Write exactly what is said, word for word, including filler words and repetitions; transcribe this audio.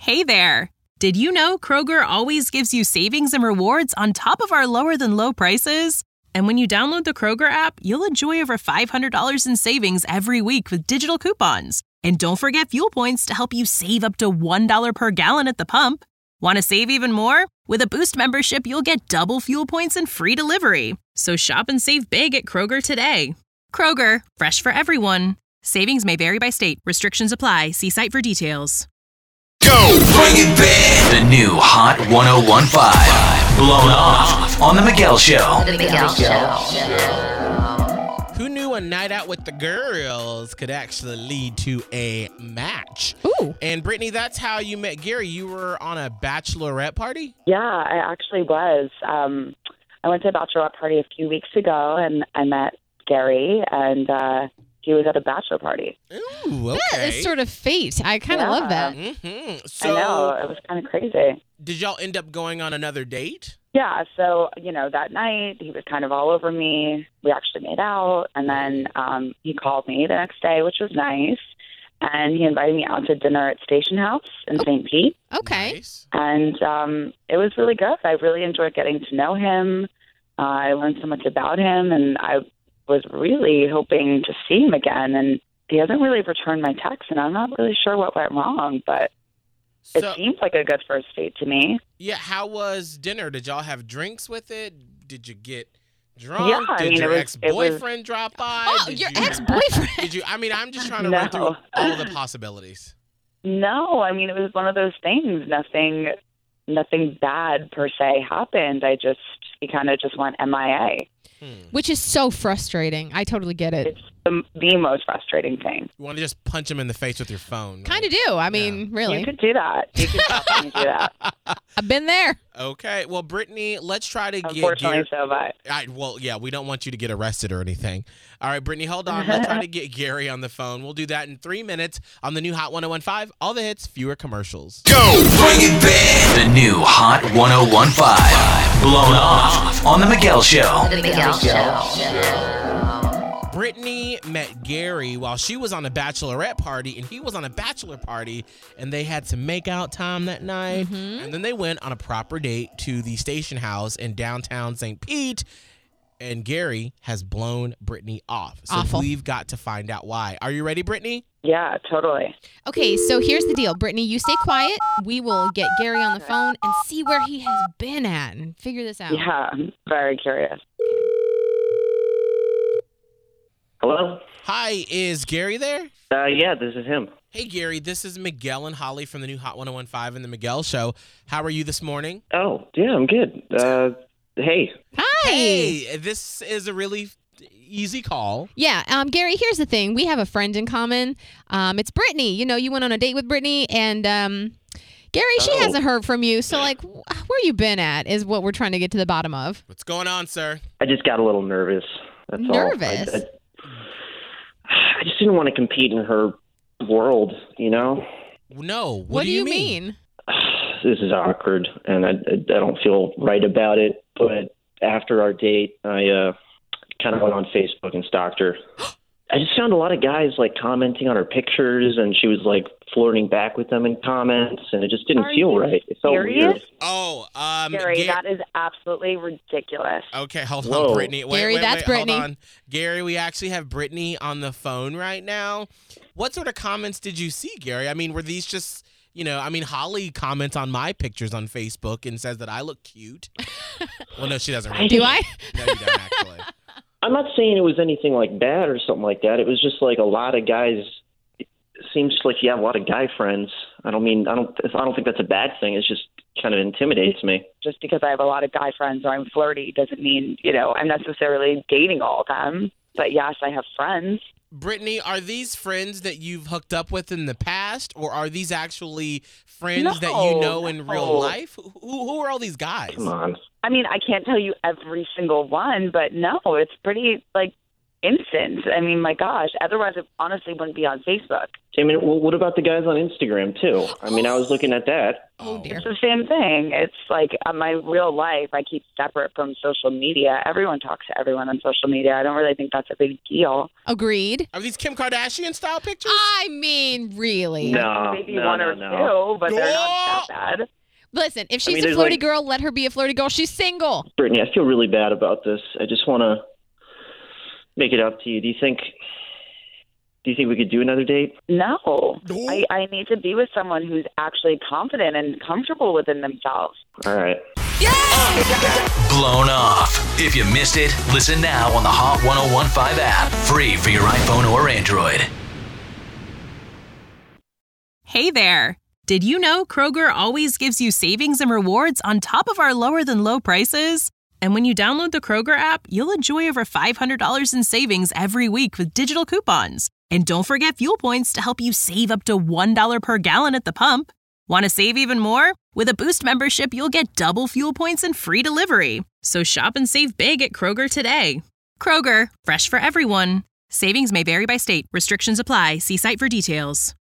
Hey there! Did you know Kroger always gives you savings and rewards on top of our lower-than-low prices? And when you download the Kroger app, you'll enjoy over five hundred dollars in savings every week with digital coupons. And don't forget fuel points to help you save up to one dollar per gallon at the pump. Want to save even more? With a Boost membership, you'll get double fuel points and free delivery. So shop and save big at Kroger today. Kroger, fresh for everyone. Savings may vary by state. Restrictions apply. See site for details. Go! Bring it back! The new Hot one oh one point five. Blown off on The Miguel Show. The Miguel Show. Who knew a night out with the girls could actually lead to a match? Ooh. And Brittany, that's how you met Gary. You were on a bachelorette party? Yeah, I actually was. Um, I went to a bachelorette party a few weeks ago, and I met Gary, and uh, he was at a bachelor party. Ooh, okay. That is sort of fate. I kind of Yeah. love that. Mm-hmm. So, I know, it was kind of crazy. did y'all end up going on another date? Yeah, so, you know, that night, he was kind of all over me. We actually made out, and then um, he called me the next day, which was nice, and he invited me out to dinner at Station House in Saint Pete, Okay. Nice. and um, it was really good. I really enjoyed getting to know him. Uh, I learned so much about him, and I was really hoping to see him again, and he hasn't really returned my text, and I'm not really sure what went wrong, but it So, seems like a good first date to me. yeah, how was dinner? Did y'all have drinks with it? Did you get drunk? Yeah, I did mean, your it was- it ex-boyfriend drop by? Oh, Did your you- ex-boyfriend. Did you? I mean, I'm just trying to No. run through all the possibilities. No, I mean, it was one of those things. Nothing, nothing bad per se happened. I just, he kind of just went M I A. Which is so frustrating. I totally get it. It's the, the most frustrating thing. You want to just punch him in the face with your phone. right? Kind of do. I mean, really. You could do that. You could definitely do that. I've been there. Okay. Well, Brittany, let's try to get Unfortunately, Gary. so, but I, well, yeah, we don't want you to get arrested or anything. All right, Brittany, hold on. Let's try to get Gary on the phone. We'll do that in three minutes on the new Hot one oh one point five. All the hits, fewer commercials. Go! Bring it back! The new Hot one oh one point five. Blown off on The Miguel Show. The Miguel Show. Brittany met Gary while she was on a bachelorette party, and he was on a bachelor party, and they had some make-out time that night. And then they went on a proper date to the Station House in downtown Saint Pete, and Gary has blown Brittany off. So Awful. we've got to find out why. Are you ready, Brittany? yeah, totally. Okay, so here's the deal. Brittany, you stay quiet. We will get Gary on the phone and see where he has been at and figure this out. Yeah, I'm very curious. Hello? Hi, is Gary there? Uh, yeah, this is him. Hey, Gary, this is Miguel and Holly from the new Hot one oh one point five and the Miguel Show. How are you this morning? Oh, yeah, I'm good. Uh, hey. Hi. Hey, this is a really easy call. Yeah, um, Gary, here's the thing. We have a friend in common. Um, it's Brittany. You know, you went on a date with Brittany, and um, Gary, she Oh. hasn't heard from you. So, like, wh- where you been at is what we're trying to get to the bottom of. What's going on, sir? I just got a little nervous. That's Nervous? all. I, I, I just didn't want to compete in her world, you know? No. What, What, do you mean? This is awkward, and I, I don't feel right about it. But after our date, I uh, kind of went on Facebook and stalked her. I just found a lot of guys, like, commenting on her pictures, and she was, like, flirting back with them in comments, and it just didn't Are feel you right. It felt serious? weird. Oh, um, Gary, Gar- that is absolutely ridiculous. Okay, hold Whoa. on, Brittany. Wait, Gary, wait, that's wait, Brittany. Hold on. Gary, we actually have Brittany on the phone right now. What sort of comments did you see, Gary? I mean, were these just, you know, I mean, Holly comments on my pictures on Facebook and says that I look cute. Well, no, she doesn't. Really. Do I? No, you don't, actually. I'm not saying it was anything like bad or something like that. It was just like a lot of guys. It seems like you have a lot of guy friends. I don't mean I don't. I don't think that's a bad thing. It's just kind of intimidates me. Just because I have a lot of guy friends or I'm flirty doesn't mean, you know, I'm necessarily dating all of them. But yes, I have friends. Brittany, are these friends that you've hooked up with in the past, or are these actually friends that you No, know in real no. life? Who, who are all these guys? Come on. I mean, I can't tell you every single one, but no, it's pretty, like, instant. I mean, my gosh, otherwise it honestly wouldn't be on Facebook. I mean, well, what about the guys on Instagram, too? I mean, I was looking at that. Oh, dear. It's the same thing. It's like uh, my real life, I keep separate from social media. Everyone talks to everyone on social media. I don't really think that's a big deal. Agreed. Are these Kim Kardashian style pictures? I mean, really. No, Maybe no, one no, or no. two, but they're not that bad. Listen, if she's mean, a there's, flirty like- girl, let her be a flirty girl. She's single. Brittany, I feel really bad about this. I just want to make it up to you. Do you think... Do you think we could do another date? No. No. I, I need to be with someone who's actually confident and comfortable within themselves. All right. Blown Off. If you missed it, listen now on the Hot ten fifteen app. Free for your iPhone or Android. Hey there. Did you know Kroger always gives you savings and rewards on top of our lower than low prices? And when you download the Kroger app, you'll enjoy over five hundred dollars in savings every week with digital coupons. And don't forget fuel points to help you save up to one dollar per gallon at the pump. Want to save even more? With a Boost membership, you'll get double fuel points and free delivery. So shop and save big at Kroger today. Kroger, fresh for everyone. Savings may vary by state. Restrictions apply. See site for details.